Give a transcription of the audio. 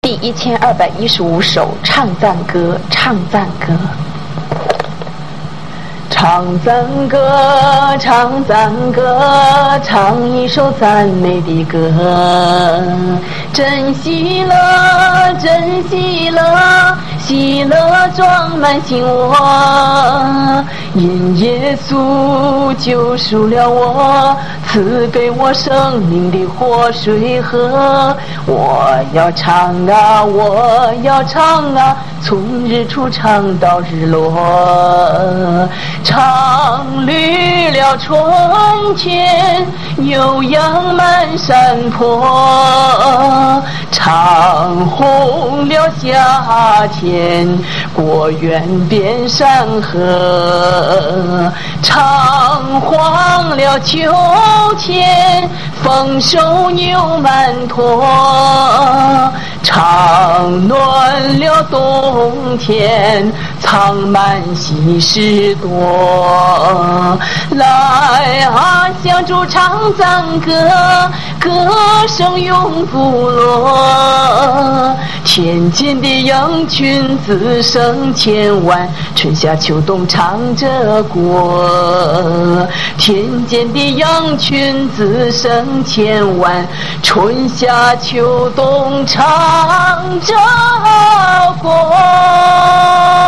第1215首唱赞歌，唱赞歌。唱赞歌，唱赞歌，唱一首赞美的歌。真喜乐，真喜乐，喜乐装满心窝。因耶稣救赎了我，赐给我生命的活水喝。我要唱啊，我要唱啊，从日出唱到日落。唱绿了春天，悠扬满山坡，唱红了夏天，果园边山河，唱黄了秋天，丰收牛满坨，唱暖了冬天，藏满喜事多。来啊，向主唱赞歌，歌声永不落。天间的羊群自生千万，春夏秋冬唱着过。天间的羊群自生千万，春夏秋冬唱着过。